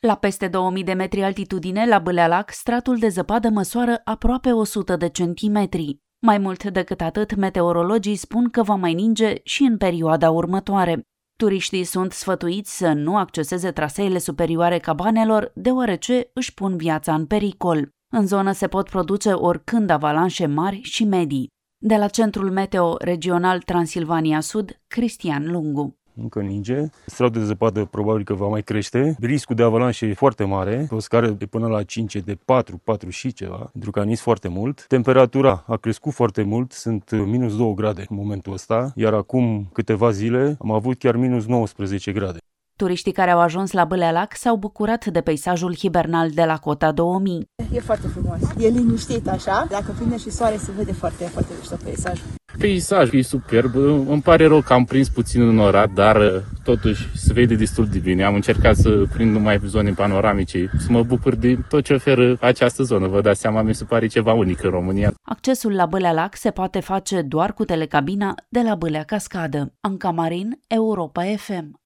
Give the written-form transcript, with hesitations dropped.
La peste 2000 de metri altitudine, la Bâlealac, stratul de zăpadă măsoară aproape 100 de centimetri. Mai mult decât atât, meteorologii spun că va mai ninge și în perioada următoare. Turiștii sunt sfătuiți să nu acceseze traseele superioare cabanelor, deoarece își pun viața în pericol. În zonă se pot produce oricând avalanșe mari și medii. De la Centrul Meteo Regional Transilvania Sud, Cristian Lungu. Încă ninge, stratul de zăpadă probabil că va mai crește, riscul de avalanșe e foarte mare, pe o scară de până la 5 de 4 și ceva, pentru că a nins foarte mult. Temperatura a crescut foarte mult, sunt minus 2 grade în momentul ăsta, iar acum câteva zile am avut chiar minus 19 grade. Turiștii care au ajuns la Bâlealac s-au bucurat de peisajul hibernal de la Cota 2000. E foarte frumos, e liniștit așa, dacă prinde și soare se vede foarte, foarte mișto peisajul. Peisajul e superb, îmi pare rău că am prins puțin în orat, dar totuși se vede destul de bine. Am încercat să prind numai zone panoramice, să mă bucur de tot ce oferă această zonă. Vă dați seama, mi se pare ceva unic în România. Accesul la Bâlealac se poate face doar cu telecabina de la Bâlea Cascadă. Anca Marin, Europa FM.